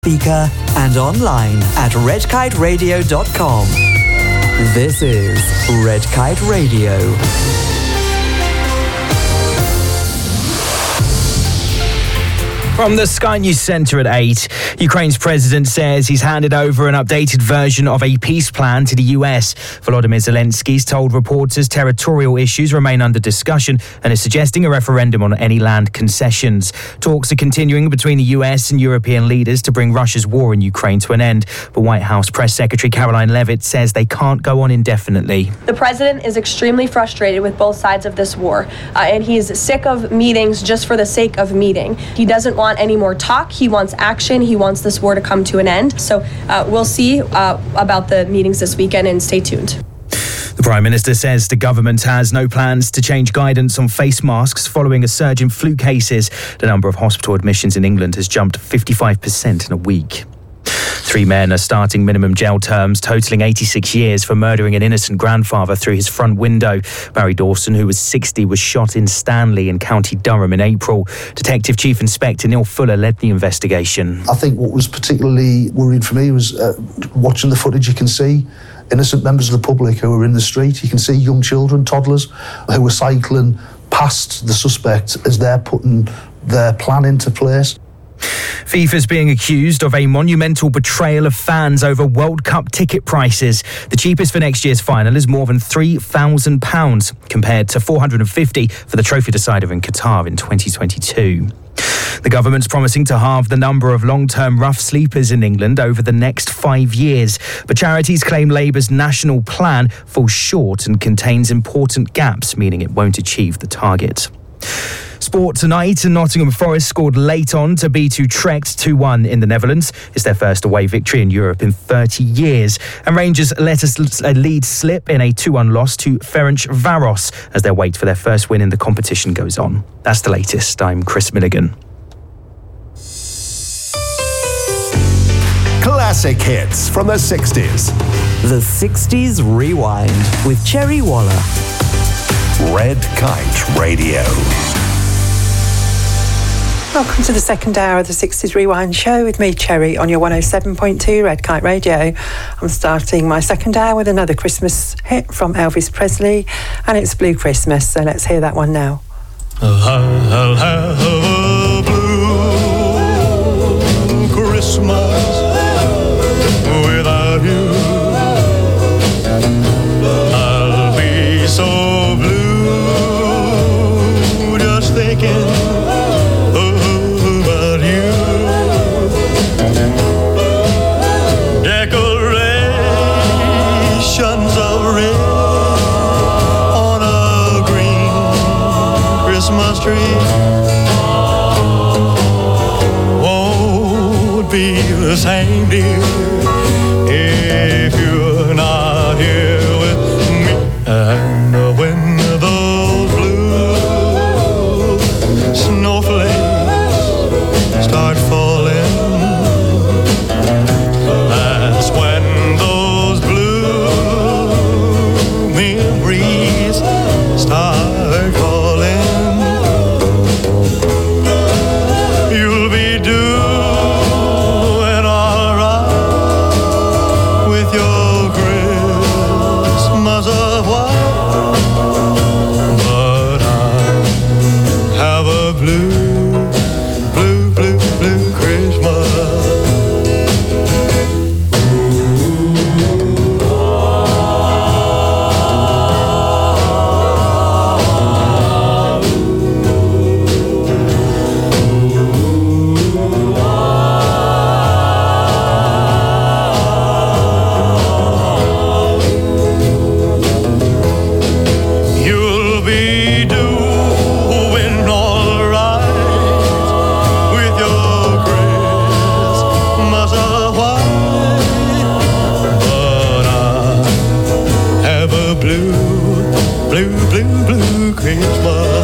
speaker and online at redkiteradio.com. This is Red Kite Radio. From the Sky News Centre at 8, Ukraine's president says he's handed over an updated version of a peace plan to the US. Volodymyr Zelensky's told reporters territorial issues remain under discussion and is suggesting a referendum on any land concessions. Talks are continuing between the US and European leaders to bring Russia's war in Ukraine to an end. But White House Press Secretary Caroline Leavitt says they can't go on indefinitely. The president is extremely frustrated with both sides of this war, and he's sick of meetings just for the sake of meeting. He doesn't want any more talk. He wants action. He wants this war to come to an end. So we'll see about the meetings this weekend, and stay tuned. The Prime Minister says the government has no plans to change guidance on face masks following a surge in flu cases. The number of hospital admissions in England has jumped 55% in a week. 3 men are starting minimum jail terms totalling 86 years for murdering an innocent grandfather through his front window. Barry Dawson, who was 60, was shot in Stanley in County Durham in April. Detective Chief Inspector Neil Fuller led the investigation. I think what was particularly worrying for me was watching the footage. You can see innocent members of the public who were in the street. You can see young children, toddlers, who were cycling past the suspect as they're putting their plan into place. FIFA's being accused of a monumental betrayal of fans over World Cup ticket prices. The cheapest for next year's final is more than £3,000 compared to $450 for the trophy decider in Qatar in 2022. The government's promising to halve the number of long-term rough sleepers in England over the next 5 years. But charities claim Labour's national plan falls short and contains important gaps, meaning it won't achieve the target. Sport tonight, and Nottingham Forest scored late on to beat Utrecht 2-1 in the Netherlands. It's their first away victory in Europe in 30 years. And Rangers let a lead slip in a 2-1 loss to Ferencváros as their wait for their first win in the competition goes on. That's the latest. I'm Chris Milligan. Classic hits from the 60s. The 60s Rewind with Cherry Waller. Red Kite Radio. Welcome to the second hour of the 60s Rewind show with me, Cherry, on your 107.2 Red Kite Radio. I'm starting my second hour with another Christmas hit from Elvis Presley, and it's Blue Christmas, so let's hear that one now. I'll have a blue Christmas without you. I'll be so blue just thinking about you. Decorations of red on a green Christmas tree won't be the same, dear, if you're not here with me. And when those blue snowflakes start falling, that's when those blue memories start calling. You'll be doing all right with your Christmas of white, but I have a blue, blue, blue, blue Christmas. You'll be doing all right with your Christmas of white, but I have a blue, blue, blue, blue Christmas.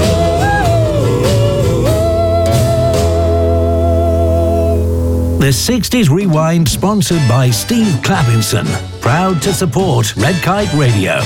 The 60s Rewind, sponsored by Steve Clappinson. Proud to support Red Kite Radio.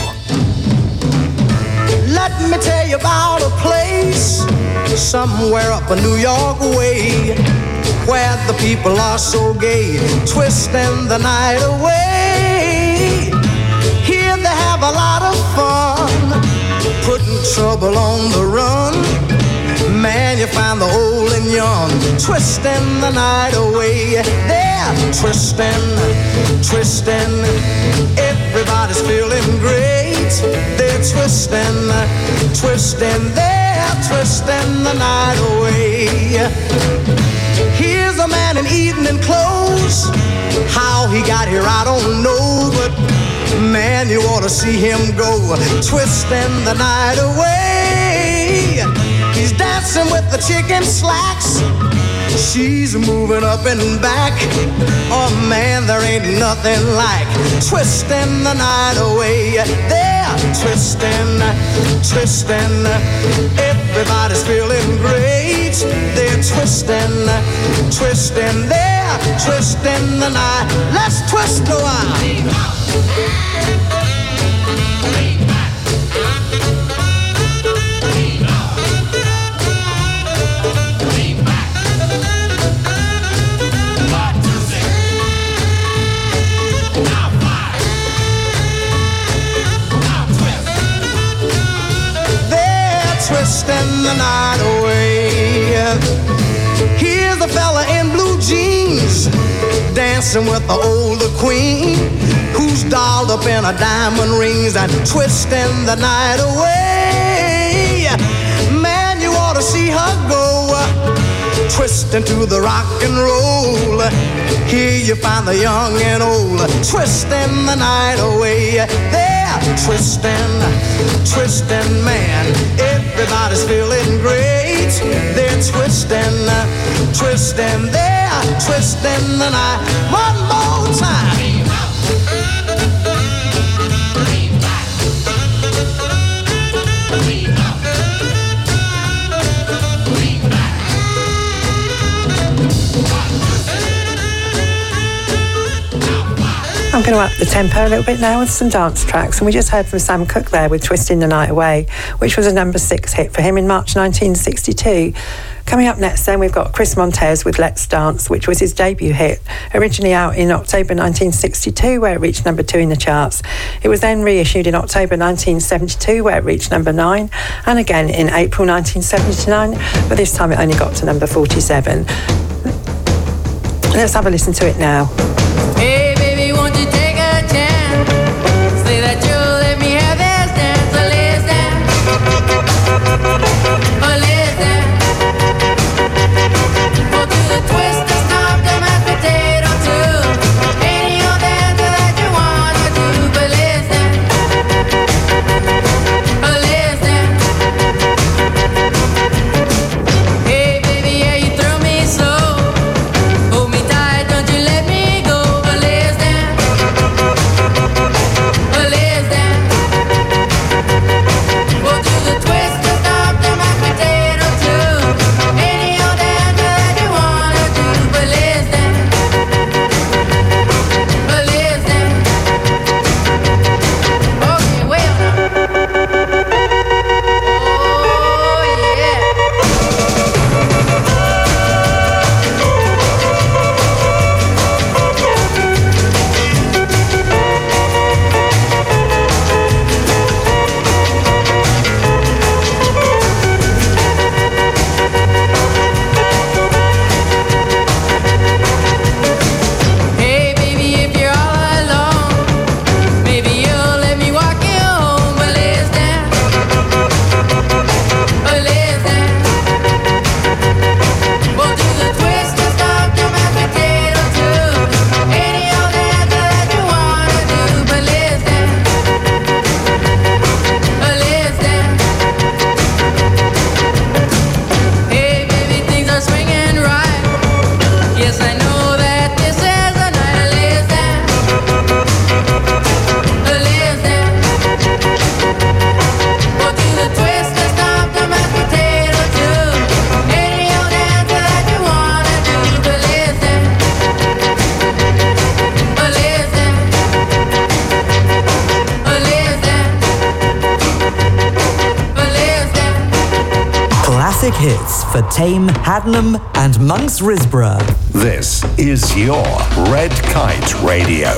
Let me tell you about a place somewhere up a New York way. where the people are so gay, twisting the night away. Here they have a lot of fun, putting trouble on the run. Man, you find the old and young, twisting the night away. They're twisting, twisting, everybody's feeling great. They're twisting, twisting, they're twisting the night away. Here's a man in evening clothes, how he got here I don't know, but man, you ought to see him go, twisting the night away. He's dancing with the chicken slacks, she's moving up and back. Oh man, there ain't nothing like twisting the night away. They're twisting, twisting, everybody's feeling great. They're twisting, twisting, they're twisting the night. Let's twist a while. Twisting the night away. Here's a fella in blue jeans, dancing with the older queen, who's dolled up in her diamond rings and twisting the night away. Man, you ought to see her go, twisting to the rock and roll. Here you find the young and old, twisting the night away. Twisting, twisting, man, everybody's feeling great. They're twisting, twisting, they're twisting the night. One more time. I'm going to up the tempo a little bit now with some dance tracks, and we just heard from Sam Cooke there with Twisting the Night Away, which was a number 6 hit for him in March 1962. Coming up next then, we've got Chris Montez with Let's Dance, which was his debut hit, originally out in October 1962, where it reached number 2 in the charts. It was then reissued in October 1972, where it reached number 9, and again in April 1979, but this time it only got to number 47. Let's have a listen to it now. Hey baby, won't you take a chance? Say that you'll let me have this dance. Oh, let's dance. Oh, let's dance. We'll do the twist, the stomp, the mashed potato too. Any old dance that you wanna do, but let's dance. Oh, let's dance. Hey baby, yeah, you throw me slow. Hold me tight, don't you let me go. Hits for Tame, Haddenham and Monks Risborough. This is your Red Kite Radio.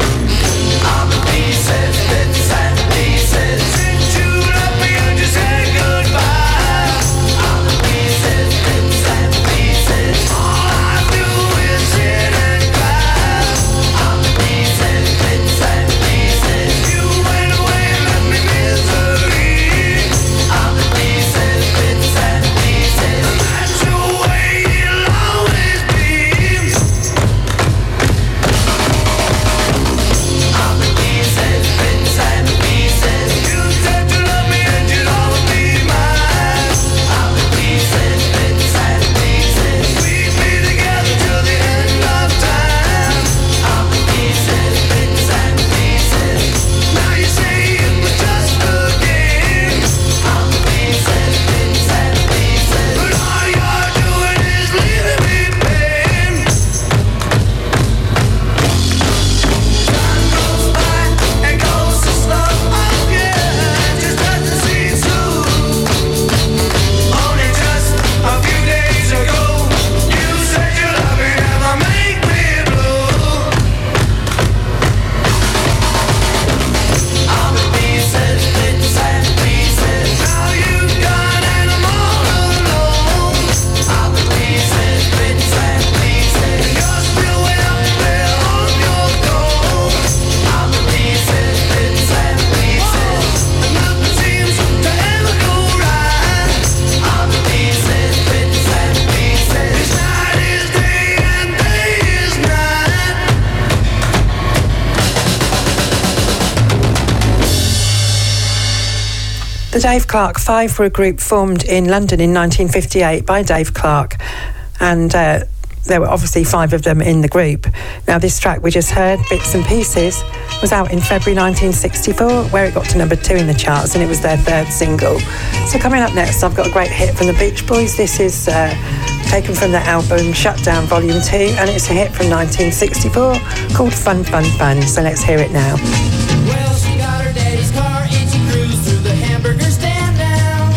The Dave Clark Five were a group formed in London in 1958 by Dave Clark, and there were obviously 5 of them in the group. Now, this track we just heard, Bits and Pieces, was out in February 1964, where it got to number 2 in the charts, and it was their 3rd single. So coming up next, I've got a great hit from the Beach Boys. This is taken from their album Shut Down Volume 2, and it's a hit from 1964 called Fun, Fun, Fun. So let's hear it now. Well, she got her daddy's car and she cruised through the hamburger stand now.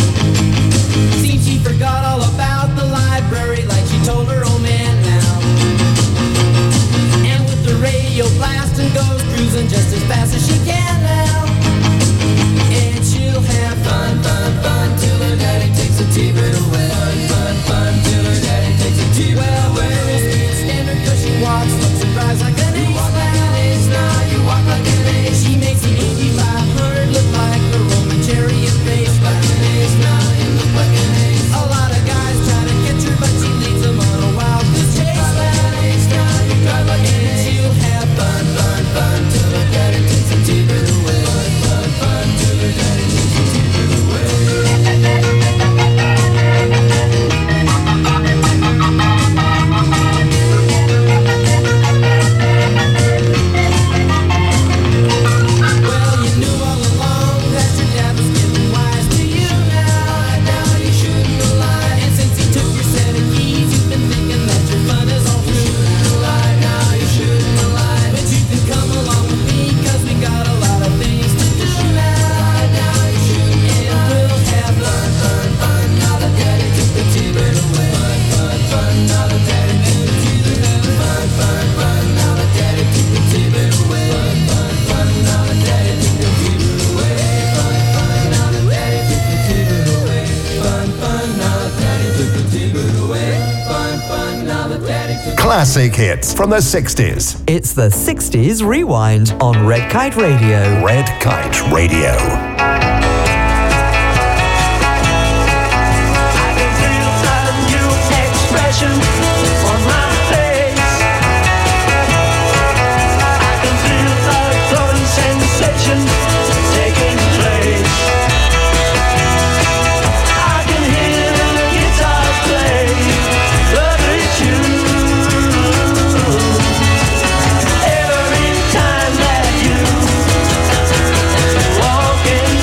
Seems she forgot all about the library like she told her old man now. And with the radio blasting goes cruising just as fast as she can now. And she'll have fun, fun, fun till her daddy takes a T-bird away. Fun, fun, till her daddy takes a T-bird away. Well, the girl can't stand her 'cause she walks, looks and drives like an ace. Now you walk like an ace. She makes the 8500 look like a Roman chariot race. Like an ace, now you look like an ace. A lot of guys try to catch her, but she leads them on a wild goose chase. Like an ace, now you drive like an ace. She'll have fun, fun, fun till her daddy takes a T-bird away. Fun, fun till her daddy takes a T-bird away. Classic hits from the 60s. It's the 60s Rewind on Red Kite Radio. Red Kite Radio. Every time that you walk in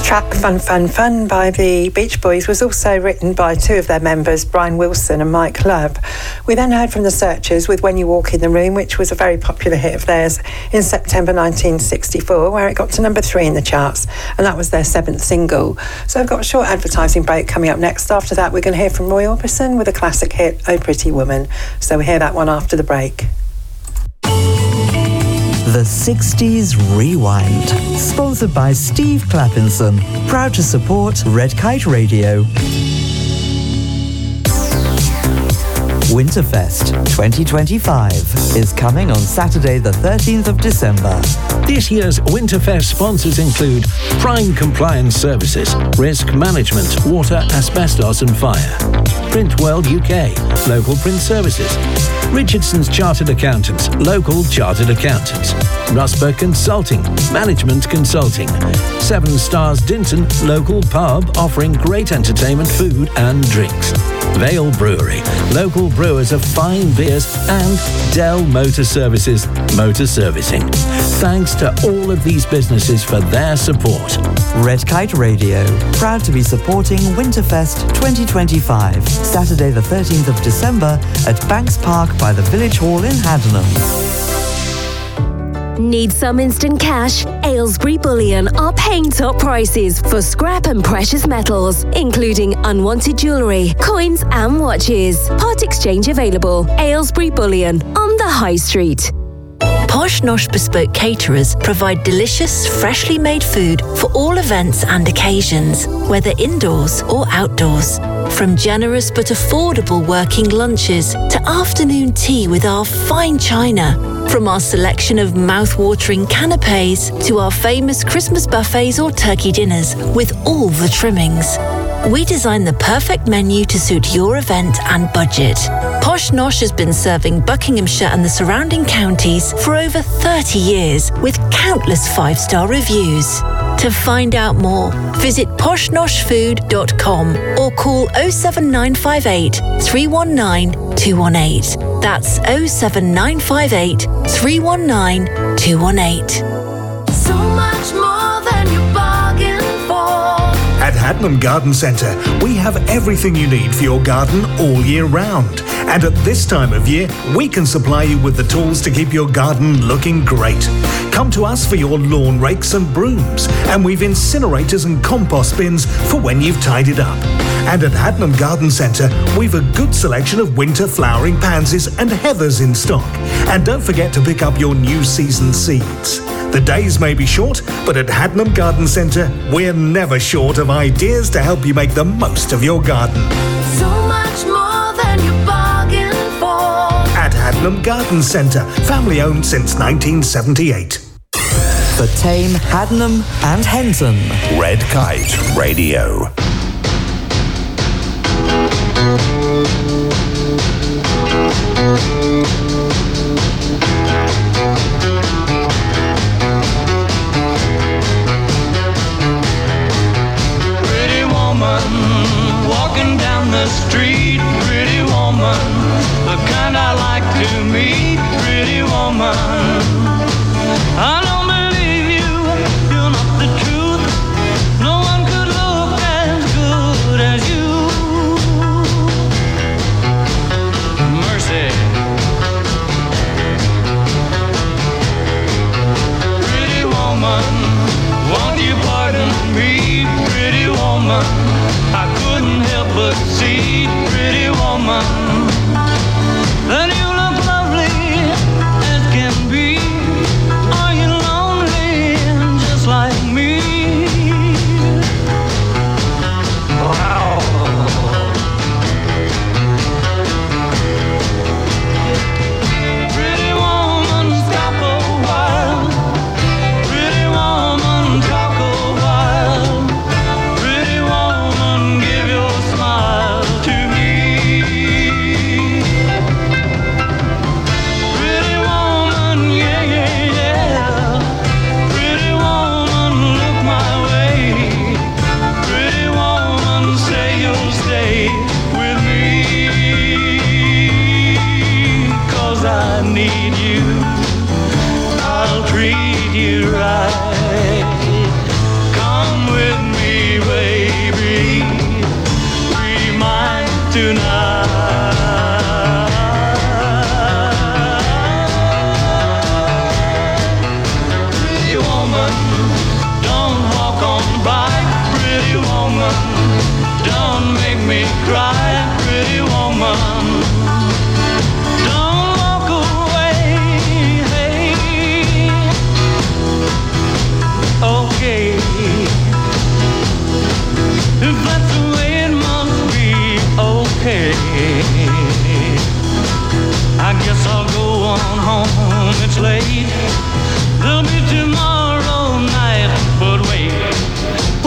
track Fun Fun Fun by the Beach Boys was also written by two of their members, Brian Wilson and Mike Love. We then heard from the Searchers with When You Walk in the Room, which was a very popular hit of theirs in September 1964, where it got to number 3 in the charts, and that was their 7th single. So I've got a short advertising break coming up next. After that, we're going to hear from Roy Orbison with a classic hit, Oh Pretty Woman. So we hear that one after the break. The 60s Rewind, sponsored by Steve Clappinson, proud to support Red Kite Radio. Winterfest 2025 is coming on Saturday the 13th of December. This year's Winterfest sponsors include Prime Compliance Services, Risk Management, Water, Asbestos and Fire, Print World UK, Local Print Services, Richardson's Chartered Accountants, Local Chartered Accountants, Rusper Consulting, Management Consulting, 7 Stars Dinton, Local Pub offering great entertainment, food and drinks, Vale Brewery, local brewers of fine beers, and Dell Motor Services, motor servicing. Thanks to all of these businesses for their support. Red Kite Radio, proud to be supporting Winterfest 2025, Saturday the 13th of December at Banks Park by the Village Hall in Haddenham. Need some instant cash? Aylesbury Bullion are paying top prices for scrap and precious metals, including unwanted jewellery, coins and watches. Part exchange available. Aylesbury Bullion on the High Street. Posh Nosh Bespoke Caterers provide delicious, freshly made food for all events and occasions, whether indoors or outdoors. From generous but affordable working lunches to afternoon tea with our fine china, from our selection of mouth-watering canapés to our famous Christmas buffets or turkey dinners with all the trimmings. We design the perfect menu to suit your event and budget. Posh Nosh has been serving Buckinghamshire and the surrounding counties for over 30 years with countless 5-star reviews. To find out more, visit poshnoshfood.com or call 07958 319 218. That's 07958 319 218. So much more than you bargained for. At Haddenham Garden Centre, we have everything you need for your garden all year round. And at this time of year, we can supply you with the tools to keep your garden looking great. Come to us for your lawn rakes and brooms, and we've incinerators and compost bins for when you've tidied up. And at Haddenham Garden Centre, we've a good selection of winter flowering pansies and heathers in stock. And don't forget to pick up your new season seeds. The days may be short, but at Haddenham Garden Centre, we're never short of ideas to help you make the most of your garden. So much more than you bargained for. At Haddenham Garden Centre, family owned since 1978. For Tame, Haddenham and Henton. Red Kite Radio. Pretty woman, walking down the street. Pretty woman, the kind I like to meet. Pretty woman, I don't believe you, you're not the truth. No one could look as good as you. Mercy,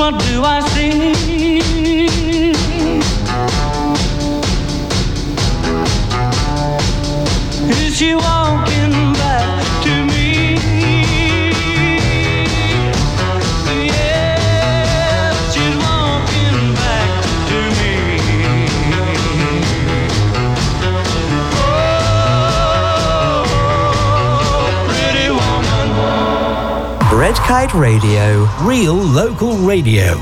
what do I see? Is she walking back to me? Yeah, she's walking back to me. Oh, pretty woman. Red Kite Radio. Real local radio.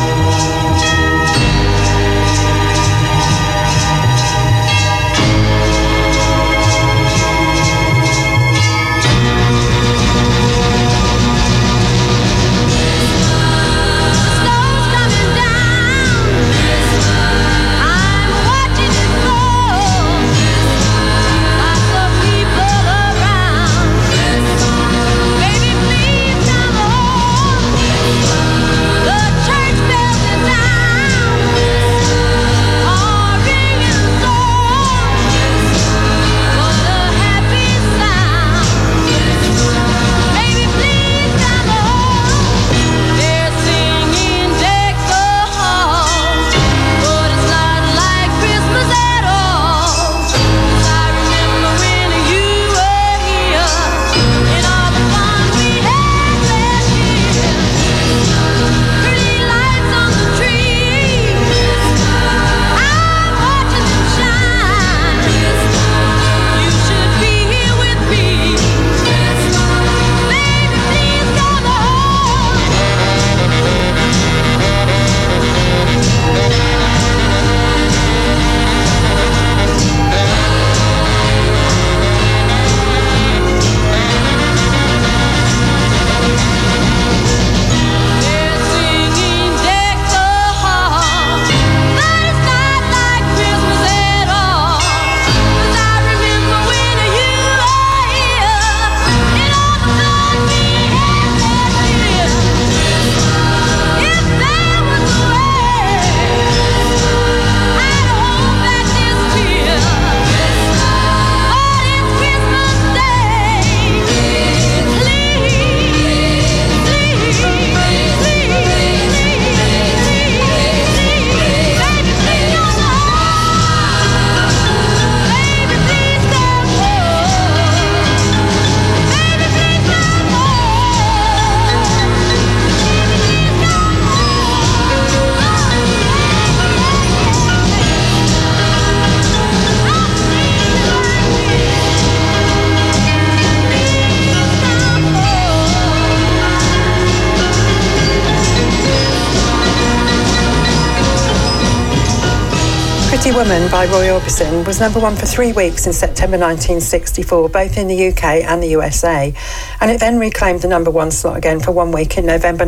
Pretty Woman by Roy Orbison was number one for 3 weeks in September 1964, both in the UK and the USA, and it then reclaimed the number one slot again for 1 week in November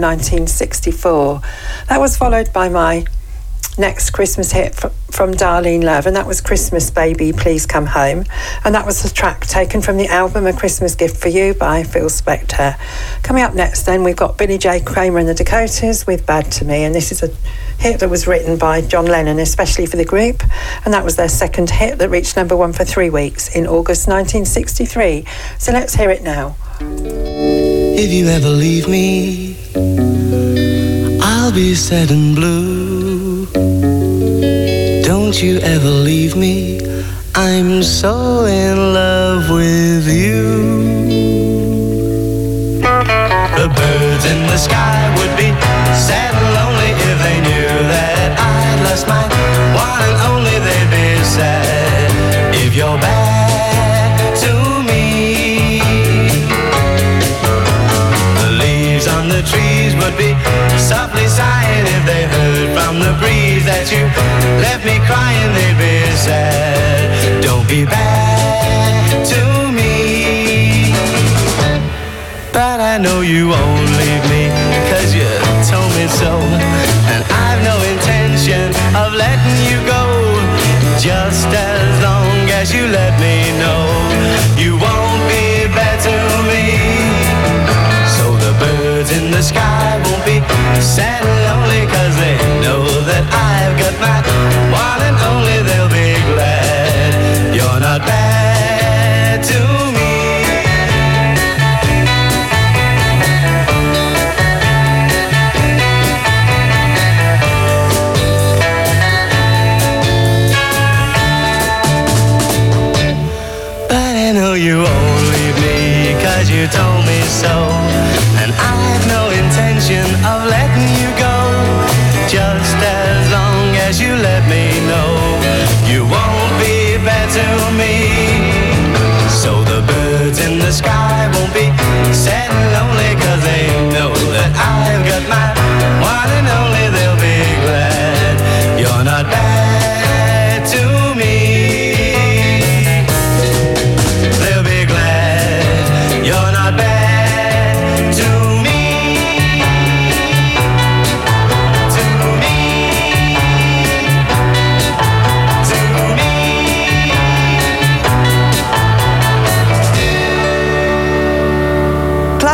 1964. That was followed by my next Christmas hit from Darlene Love, and that was Christmas Baby Please Come Home, and that was the track taken from the album A Christmas Gift for You by Phil Spector. Coming up next then, we've got Billy J. Kramer and the Dakotas with Bad to Me, and this is a hit that was written by John Lennon especially for the group, and that was their second hit that reached number one for 3 weeks in August 1963. So let's hear it now. If you ever leave me, I'll be sad and blue. Don't you ever leave me, I'm so in love with you. The birds in the sky would be sad and lonely if they knew that I'd lost my one and only. They'd be sad if you're bad to me. The leaves on the trees would be softly sighing if they heard from the breeze that you left me crying. They'd be sad. Don't be bad to me. But I know you won't leave me, 'cause you told me so, and I've no intention of letting you go, just as long as you let me know you won't be bad to me. So the birds in the sky won't be sad and lonely, 'cause they know that I've got my one and only. They'll be glad you're not bad to me.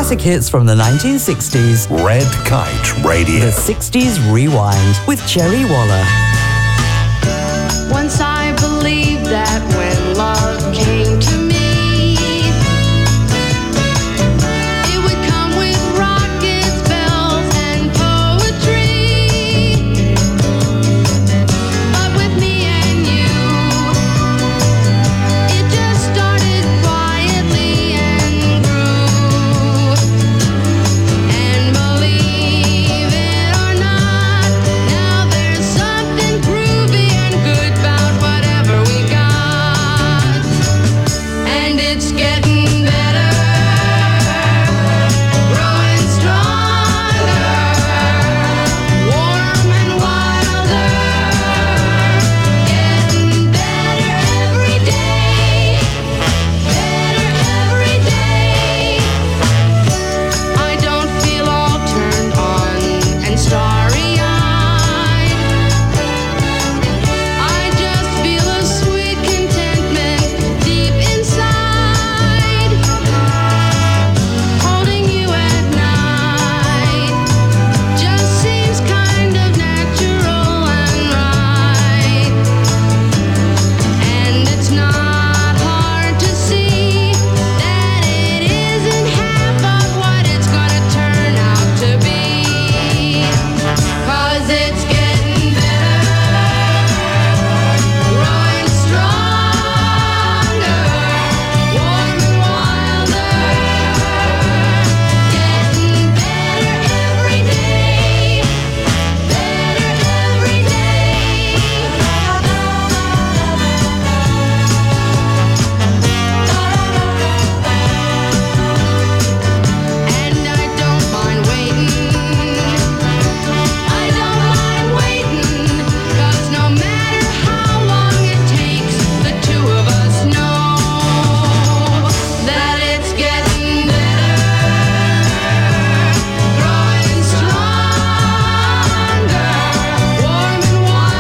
Classic hits from the 1960s. Red Kite Radio. The 60s Rewind with Cherry Waller. Once I believed that when love came to me, it would come with rockets, bells, and poetry. But with me and you, it just started quietly and grew. And believe it or not, now there's something groovy and good about whatever we got. And it's getting better, growing stronger, warm and wilder, getting better every day, better every day. I don't feel all turned on and starry-eyed. I just feel a sweet contentment deep inside. Holding you at night just seems kind of natural and right. And it's not hard to see that it isn't half of what it's gonna turn out to be. 'Cause it's getting better, growing stronger, warm and wilder, getting better every day, better every day. And I don't mind waiting, I don't mind waiting, 'cause no matter how long it takes, the two of us know that it's getting better, growing stronger, warm and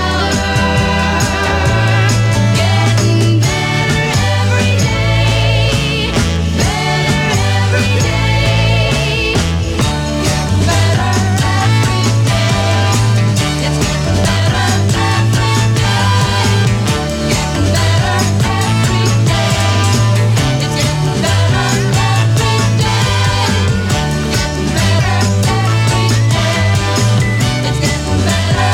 wilder, getting better every day, better every day, better every day. It's getting better every day, getting better every day. It's getting better every day, getting better every day. It's getting better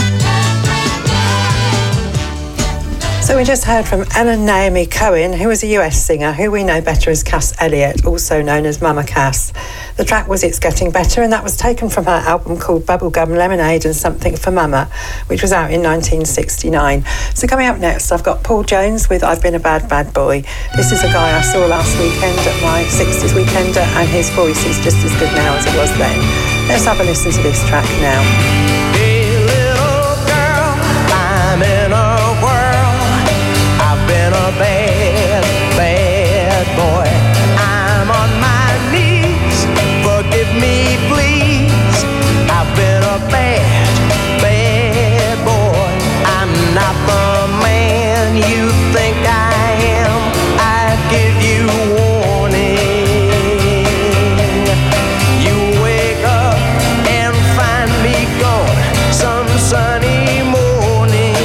every day. So we just heard from Anna Naomi Cohen, who was a US singer who we know better as Cass Elliot, also known as Mama Cass. The track was It's Getting Better, and that was taken from her album called Bubblegum Lemonade and Something for Mama, which was out in 1969. So coming up next, I've got Paul Jones with I've Been a Bad, Bad Boy. This is a guy I saw last weekend at my 60s Weekender, and his voice is just as good now as it was then. Let's have a listen to this track now. Hey little girl, I'm in a whirl. I've been a bad, bad boy. I'm on my knees, forgive me please. I've been a bad, bad boy. I'm not the man you think I am. I give you warning. You wake up and find me gone some sunny morning.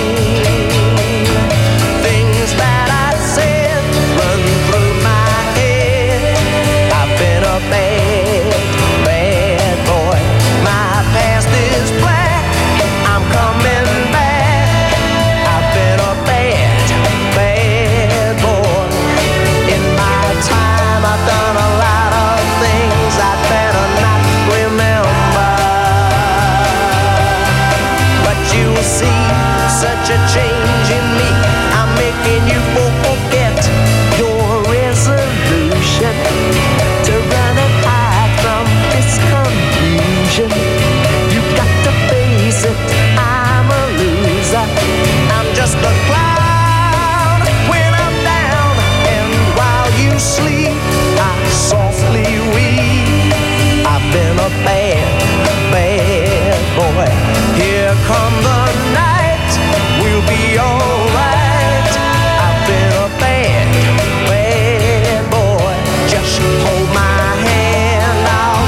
Things that I said run through my head. I've been a bad, bad boy. My past is black, I'm coming back. I've been a bad, bad boy. In my time I've done a lot of things I'd better not remember. But you'll see such a change in me, I'm making you forget your resolution to run and hide from this confusion. You got to face it, I'm a loser. I'm just a clown when I'm down, and while you sleep, I softly weep. I've been a bad, bad boy. Here come the night, we'll be alright. I've been a bad, bad boy. Just hold my hand, I'll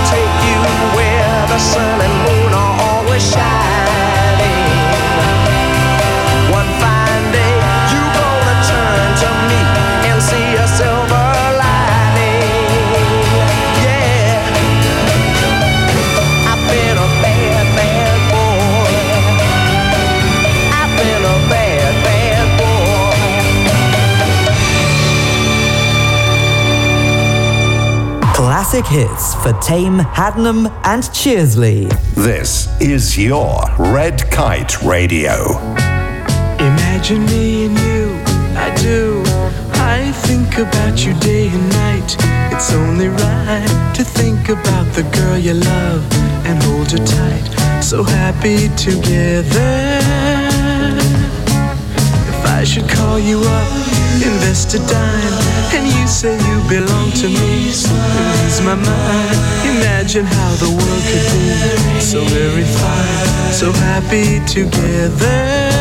classic hits for Tame, Haddenham and Cheersley. This is your Red Kite Radio. Imagine me and you, I do. I think about you day and night. It's only right to think about the girl you love and hold her tight. So happy together. If I should call you up, invest a dime, and you say you belong to me, lose my mind. Imagine how the world could be so very fine, so happy together.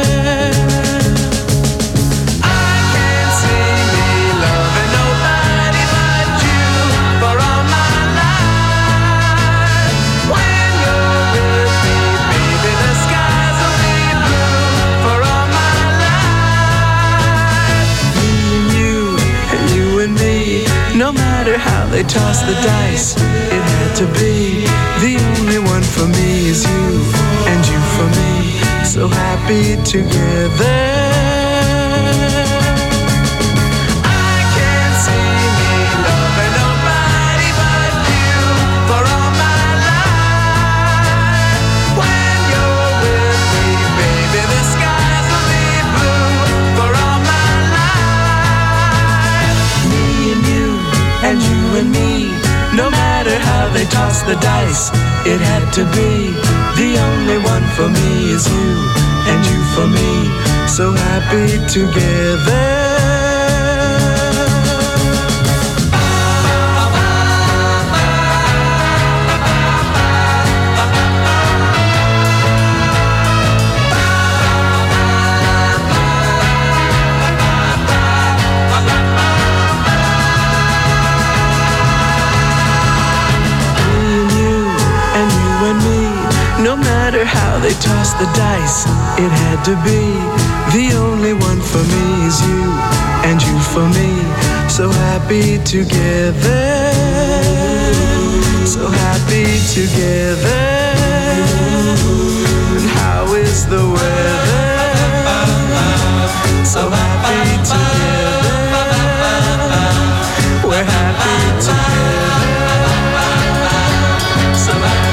No matter how they toss the dice, it had to be. The only one for me is you, and you for me, so happy together. No matter how they toss the dice, it had to be. The only one for me is you, and you for me, so happy together. No matter how they toss the dice, it had to be. The only one for me is you, and you for me, so happy together. So happy together. And how is the weather? So happy together. We're happy together. So happy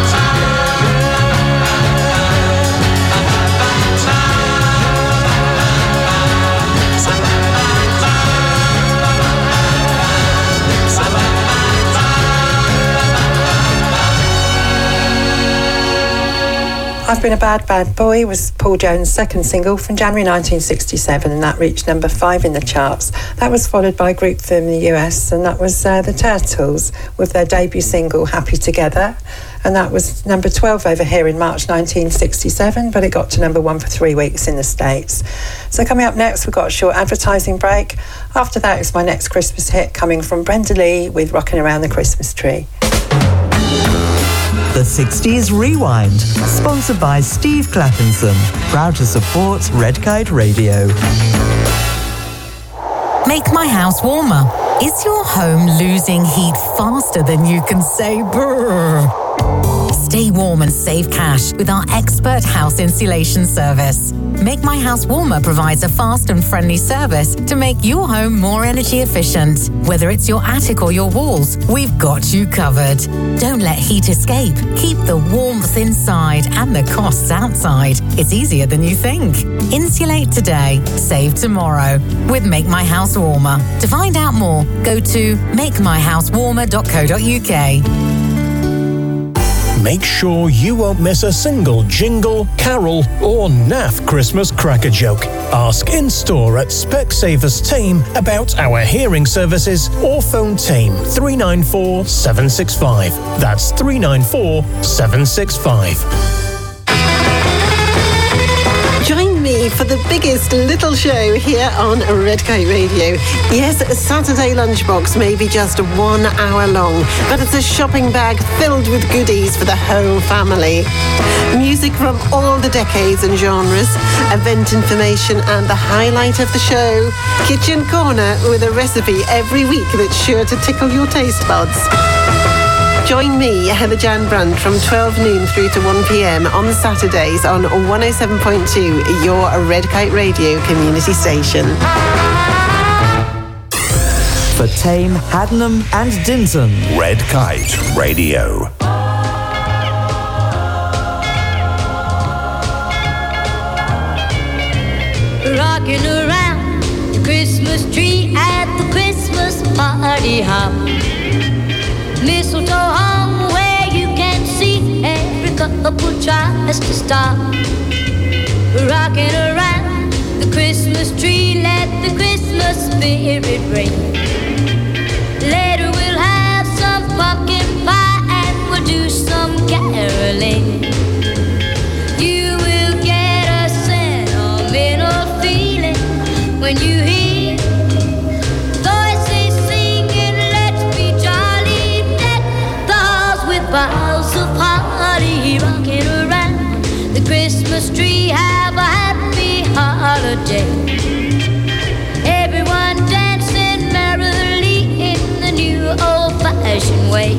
I've Been a Bad, Bad Boy was Paul Jones' second single from January 1967, and that reached number 5 in the charts. That was followed by a group from the US, and that was the Turtles with their debut single Happy Together, and that was number 12 over here in March 1967, but it got to number 1 for 3 weeks in the States. So coming up next, we've got a short advertising break. After that is my next Christmas hit coming from Brenda Lee with Rockin' Around the Christmas Tree. The 60s Rewind, sponsored by Steve Clapinson, proud to support Red Kite Radio. Make my house warmer. Is your home losing heat faster than you can say brrr? Stay warm and save cash with our expert house insulation service. Make My House Warmer provides a fast and friendly service to make your home more energy efficient. Whether it's your attic or your walls, we've got you covered. Don't let heat escape. Keep the warmth inside and the costs outside. It's easier than you think. Insulate today, save tomorrow with Make My House Warmer. To find out more, go to makemyhousewarmer.co.uk. Make sure you won't miss a single jingle, carol, or naff Christmas cracker joke. Ask in-store at Specsavers Tame about our hearing services or phone Tame 394 765. That's 394 765. Join me for the biggest little show here on Red Kite Radio. Yes, Saturday Lunchbox may be just 1 hour long, but it's a shopping bag filled with goodies for the whole family. Music from all the decades and genres, event information, and the highlight of the show, Kitchen Corner with a recipe every week that's sure to tickle your taste buds. Join me, Heather Jan Brandt, from 12 noon through to 1 p.m. on Saturdays on 107.2, your Red Kite Radio community station. for Tame, Haddenham and Dinton. Red Kite Radio. Rocking around the Christmas tree at the Christmas party hop. Mistletoe hung where you can see every couple tries to stop. Rocking around the Christmas tree, let the Christmas spirit ring. Later we'll have some pumpkin pie and we'll do some caroling. You will get a sentimental feeling when you hear voices singing, let's be jolly, deck the halls with boughs of holly. Rocking around the Christmas tree, have a happy holiday. Everyone dancing merrily in the new old-fashioned way.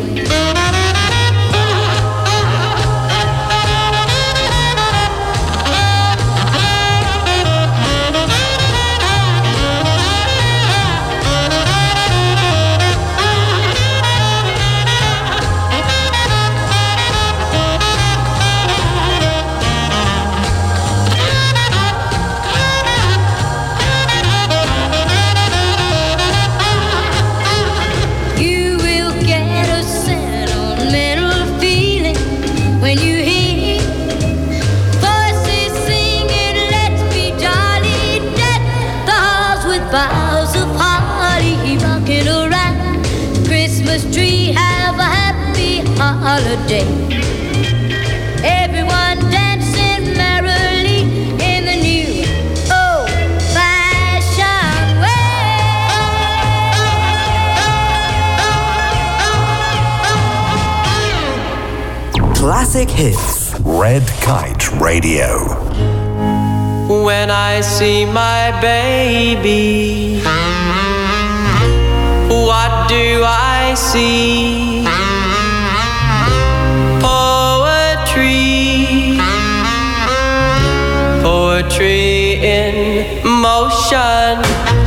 Boughs of holly, rocking around the Christmas tree, have a happy holiday. Everyone dancing merrily in the new old-fashioned way. Classic hits. Red Kite Radio. When I see my baby, what do I see? Poetry, poetry in motion.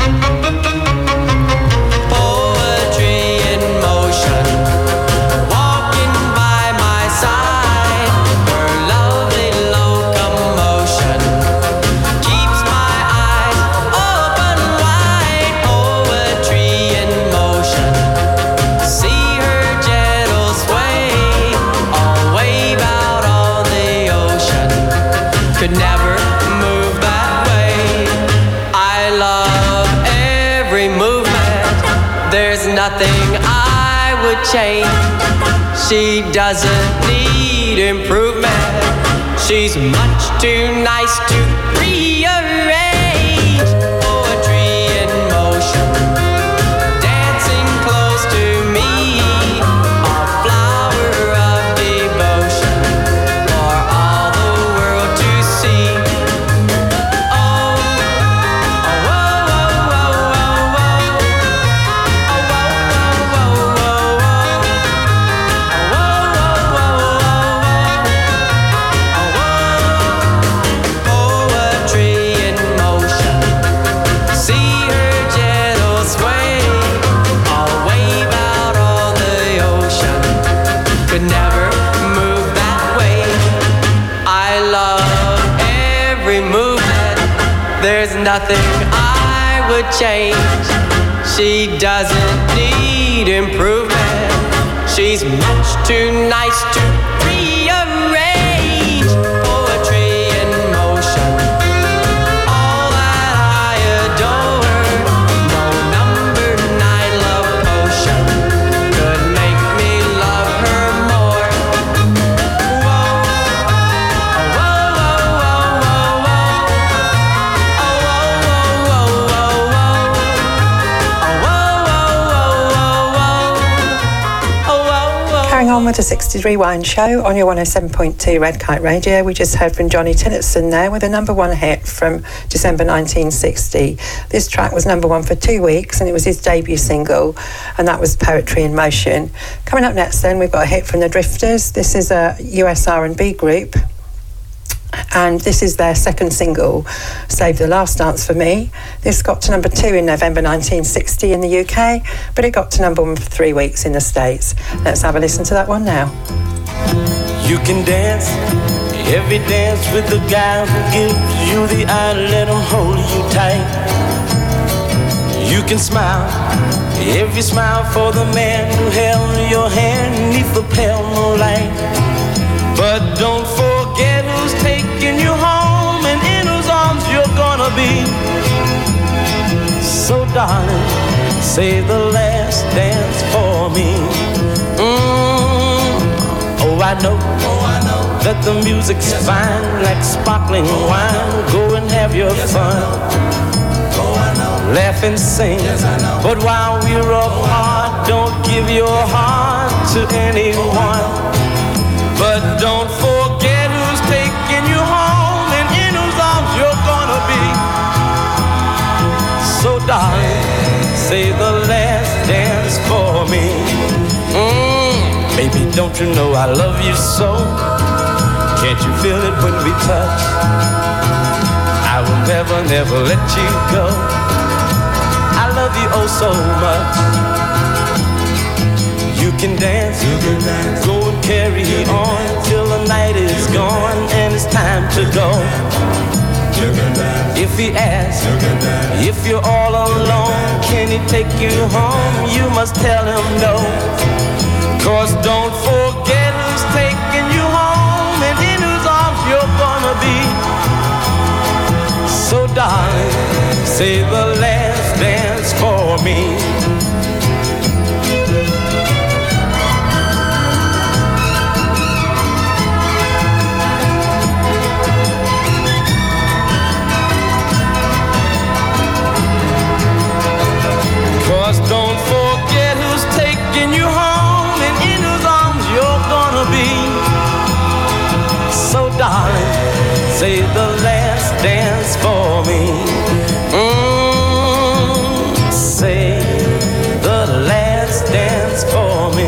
Poetry in motion, walking by my side, her lovely locomotion keeps my eyes open wide. Poetry in motion, see her gentle sway, all wave out on the ocean, could never move that way. I love every movement, there's nothing I would change. She doesn't need improvement, she's much too nice to rearrange. Poetry in motion, dancing close to me, a flower of devotion for all the world to see. Oh, oh, oh, oh, oh, oh, oh. Poetry in motion, see her gentle sway, all wave out on the ocean, could never move that way. I love every movement, there's nothing I would change. She doesn't need improvement, she's much too nice to rearrange. Poetry in motion, all that I adore, no number 9 love potion could make me love her more. Whoa, oh, whoa, whoa, whoa, whoa, oh, whoa, whoa, whoa, whoa, oh, whoa, whoa. Carrying on with the 60s Rewind show on your 107.2 Red Kite Radio. We just heard from Johnny Tillotson there with a #1 hit from December 1960. This track was #1 for 2 weeks and it was his debut single, and that was Poetry in Motion. Coming up next then, we've got a hit from the Drifters. This is a US R&B group, and this is their second single, Save the Last Dance for Me. This got to number 2 in November 1960 in the UK, but it got to number 1 for 3 weeks in the States. Let's have a listen to that one now. You can dance, every dance with the guy who gives you the eye, let him hold you tight. You can smile, every smile for the man who held your hand neath the pale moonlight. But don't forget who's taking you home and in whose arms you're gonna be. So darling, say the last dance for me. Oh, I know that the music's fine, like sparkling wine. Go and have your fun. Laugh and sing, but while we're apart, don't give your heart to anyone. But don't forget who's taking you home and in whose arms you're gonna be. So darling, say the last dance for me. Baby, don't you know I love you so? Can't you feel it when we touch? I will never, never let you go. I love you oh so much. You can dance, go and carry on till the night is gone and it's time to go. If he asks, if you're all alone, can he take you home? You must tell him no. 'Cause don't forget who's taking you home and in whose arms you're gonna be. So darling, say the last dance for me. 'Cause don't forget who's taking you home and in whose arms you're gonna be. So darling, say the last dance for me. Say the last dance for me.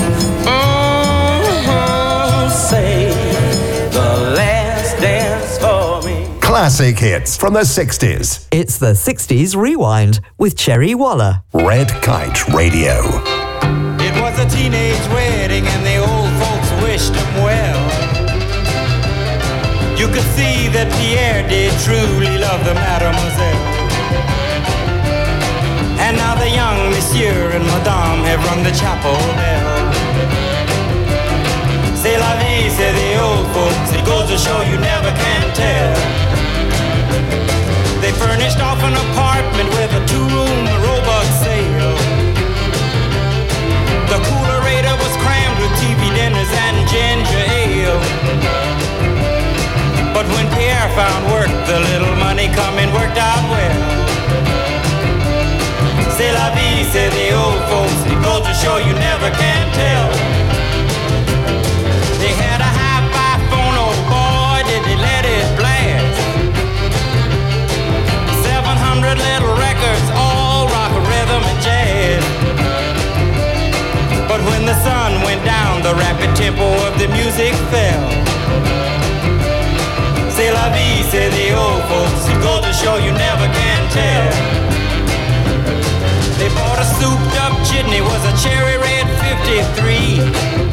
Say the last dance for me. Classic hits from the 60s. It's the 60s Rewind with Cherry Waller. Red Kite Radio. It was a teenage wedding and the old folks wished him well. You could see that Pierre did truly love the mademoiselle. And now the young monsieur and madame have rung the chapel bell. C'est la vie, say the old folks. It goes to show you never can tell. They furnished off an apartment with a 2-room robot sale. The coolerator was crammed with TV dinners and ginger ale. But when Pierre found work, the little money coming worked out well. C'est la vie, say the old folks. It goes to show you never can tell. They had a hi-fi phone, oh boy, did they let it blast. 700 little records, all rock, rhythm, and jazz. But when the sun went down, the rapid tempo of the music fell. C'est la vie, say the old folks. It goes to show you never can tell. They bought a souped-up jitney, was a cherry red 53,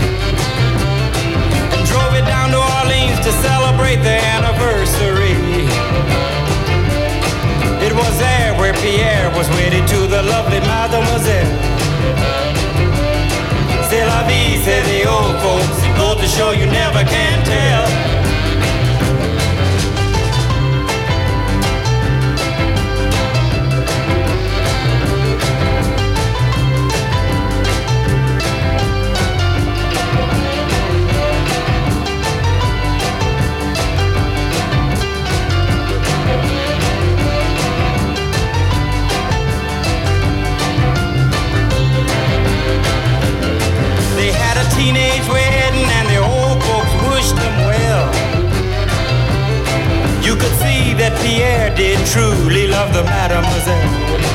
and drove it down to Orleans to celebrate their anniversary. It was there where Pierre was wedded to the lovely mademoiselle. C'est la vie, say the old folks. It goes to show you never can tell. Teenage wedding and the old folks wished them well. You could see that Pierre did truly love the mademoiselle.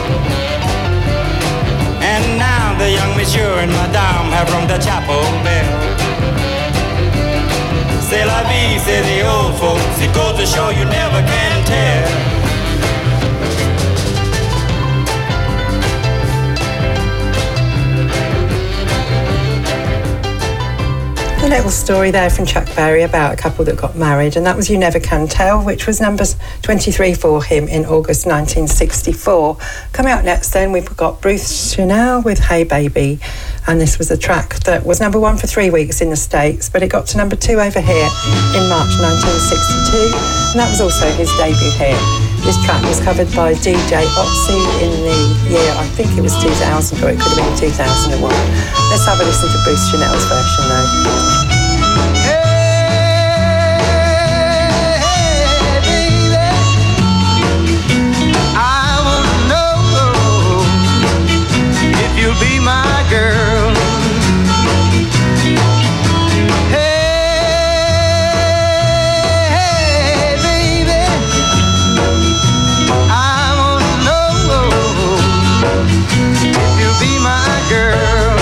And now the young monsieur and madame have rung the chapel bell. c'est la vie, say the old folks. It goes to show you never can tell. A little story there from Chuck Berry about a couple that got married, and that was You Never Can Tell, which was number 23 for him in August 1964. Coming up next then, we've got Bruce Chanel with Hey Baby, and this was a track that was number 1 for 3 weeks in the States, but it got to number 2 over here in March 1962, and that was also his debut hit. This track was covered by DJ Otzi in the year, I think it was 2000, or it could have been 2001. Let's have a listen to Bruce Chanel's version though. Be my girl. Hey, baby, I wanna know if you'll be my girl.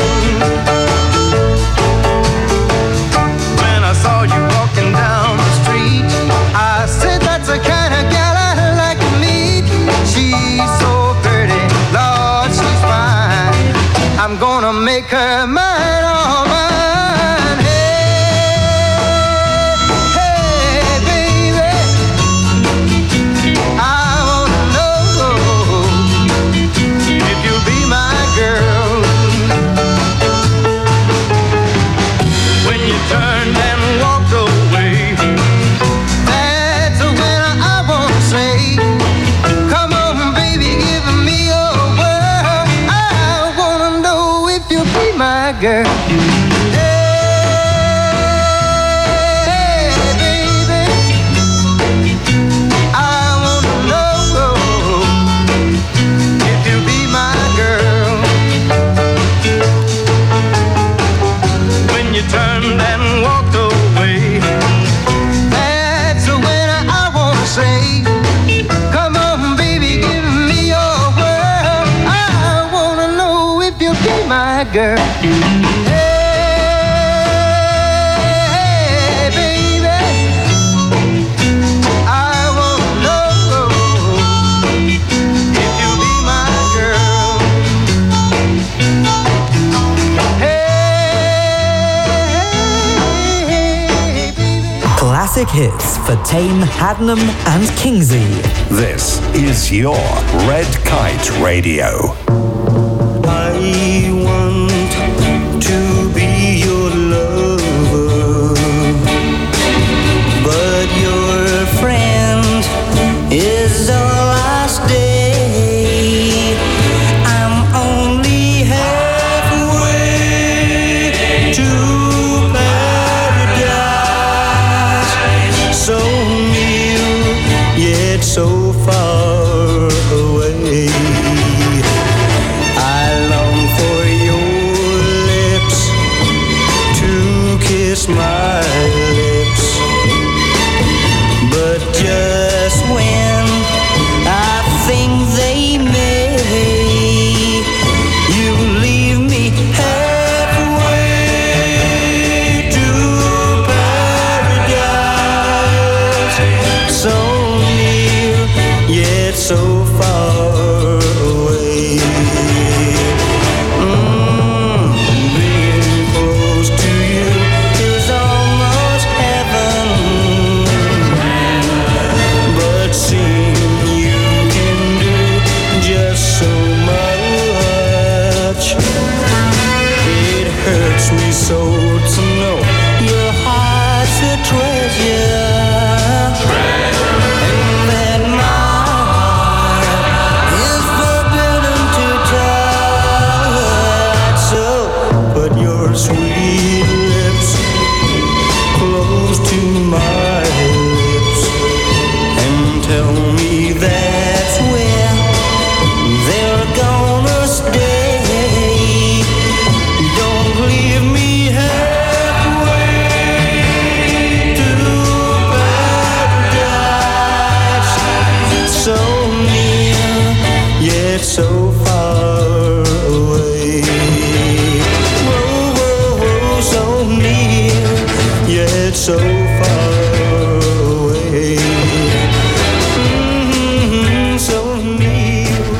When I saw you walking down the street, I said that's the kind of gal I like to meet. She's so pretty, Lord, she's fine. I'm gonna make her mine, all mine. Hey, hey, baby, I wanna know if you'll be my girl. When you turned and walked away, that's when I wanna say, come on, baby, give me your word. I wanna know if you'll be my girl. Hey, baby, I wanna know if you'll be my girl. When you turned and walked away, that's when I wanna say, come on, baby, give me your word. I wanna know if you'll be my girl. Hey, baby, I wanna know if you'll be my girl. Classic hits for Tame, Haddenham and Kingsley. This is your Red Kite Radio. I want to be your lover, but your friend is all I stay. I'm only halfway to paradise, so near yet so far away. I long for your lips to kiss my lips, but just when I think they may, you leave me halfway to paradise, so near yet so far away. Being close to you is almost heaven, but seeing you can do just so much. It hurts me so to know your heart's a treasure, and that my heart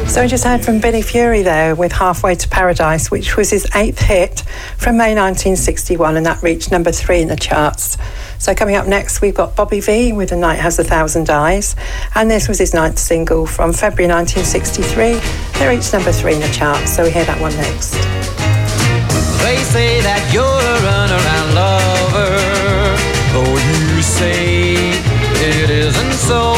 So we just heard from Billy Fury there with Halfway to Paradise, which was his 8th hit from May 1961, and that reached number 3 in the charts. So coming up next, we've got Bobby V with The Night Has a Thousand Eyes, and this was his 9th single from February 1963. They reached number 3 in the charts, so we hear that one next. They say that you're a runaround lover, though you say it isn't so.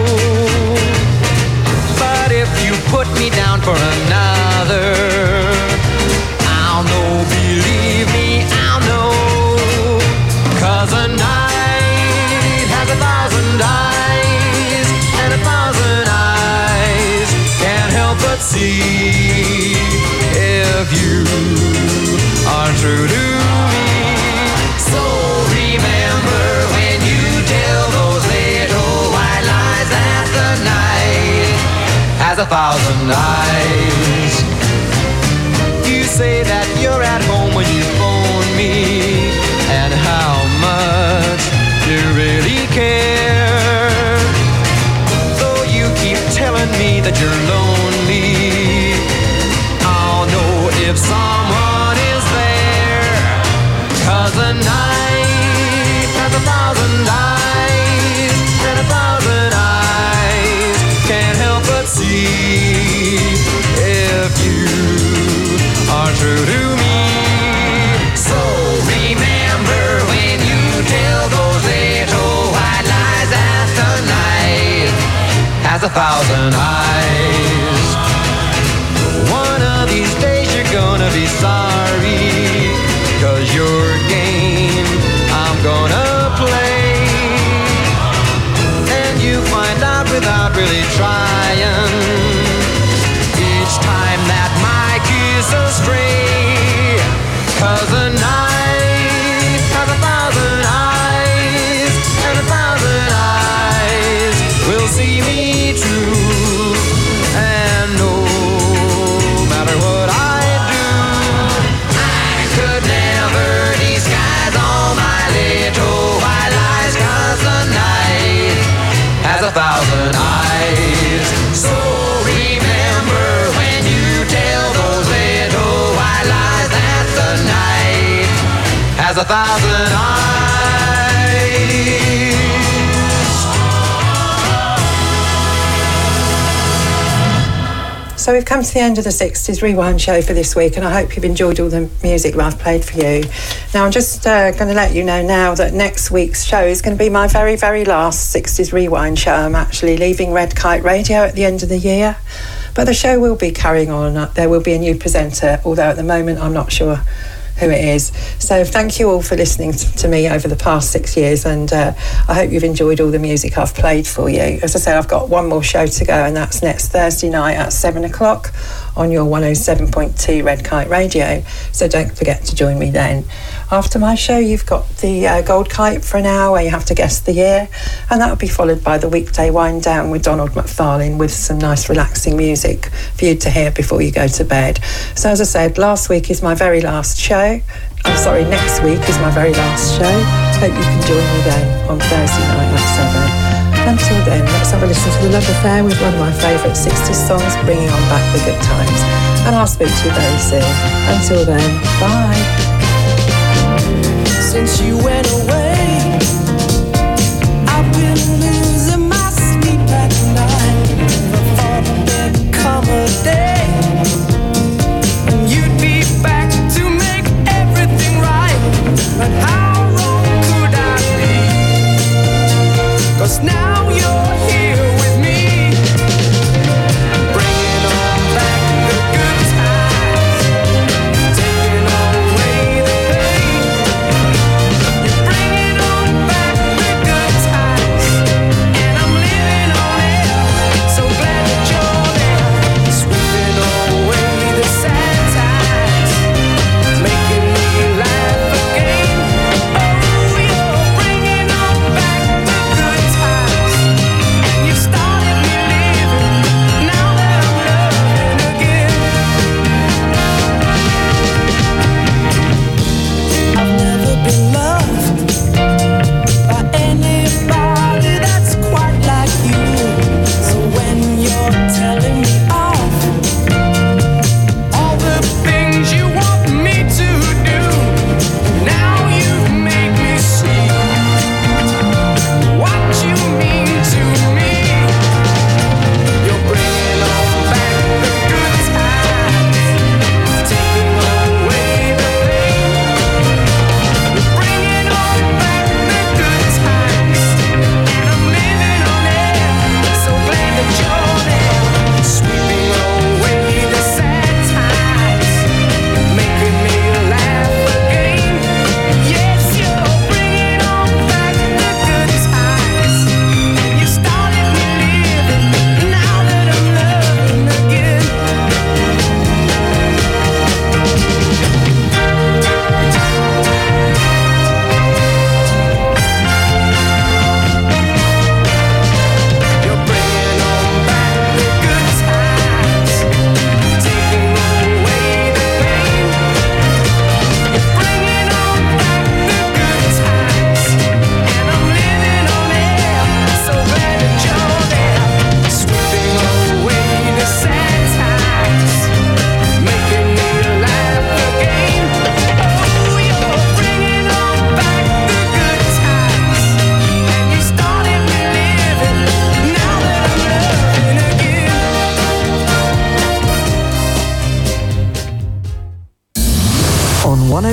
But if you put me down for another, I'll know, believe me, I'll know. 'Cause a night has 1,000 eyes, and 1,000 eyes can't help but see if you are true to me. So remember when you tell those little white lies that the night has 1,000 eyes. You say that you're at home when you phone me, and how much you really care. Though you keep telling me that you're lonely, I'll know if someone is there. 'Cause the night has 1,000 eyes, and 1,000 eyes can't help but see if you are true to me. So remember when you tell those little white lies that the night has 1,000 eyes. One of these days you're gonna be sorry, 'cause your game I'm gonna play, and you find out without really trying, each time that my kiss astray. 'Cause the night has 1,000 eyes, and 1,000 eyes will see me true, and no matter what I do, I could never disguise all my little white lies. 'Cause the night has 1,000 eyes. So remember when you tell those little white lies that the night has 1,000 eyes. So we've come to the end of the 60s Rewind show for this week, and I hope you've enjoyed all the music that I've played for you. Now I'm just going to let you know now that next week's show is going to be my very, very last 60s Rewind show. I'm actually leaving Red Kite Radio at the end of the year, but the show will be carrying on. There will be a new presenter, although at the moment I'm not sure who it is. So thank you all for listening to me over the past 6 years, and I hope you've enjoyed all the music I've played for you. As I say, I've got one more show to go, and that's next Thursday night at 7 o'clock on your 107.2 Red Kite Radio, so don't forget to join me then. After my show, you've got the Gold Kite for an hour where you have to guess the year, and that will be followed by the weekday wind down with Donald McFarlane with some nice relaxing music for you to hear before you go to bed. So as I said, last week is my very last show. I'm sorry, next week is my very last show. Hope you can join me then on Thursday night at 7. Until then, let's have a listen to The Love Affair with one of my favourite 60s songs, bringing on back the good times. And I'll speak to you very soon. Until then, bye. Since you went away, I've been losing my sleep at night. I thought there'd come a day and you'd be back to make everything right. But how wrong could I be? 'Cause now you're here with me, bringing on back the good times, taking away the pain. You're bringing on back the good times, and I'm living on air. So glad that you're there, sweeping away the sad times, making me laugh again. Oh, you're bringing on back the good times,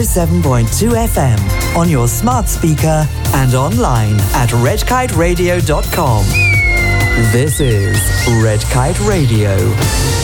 107.2 FM on your smart speaker and online at redkiteradio.com. This is Red Kite Radio.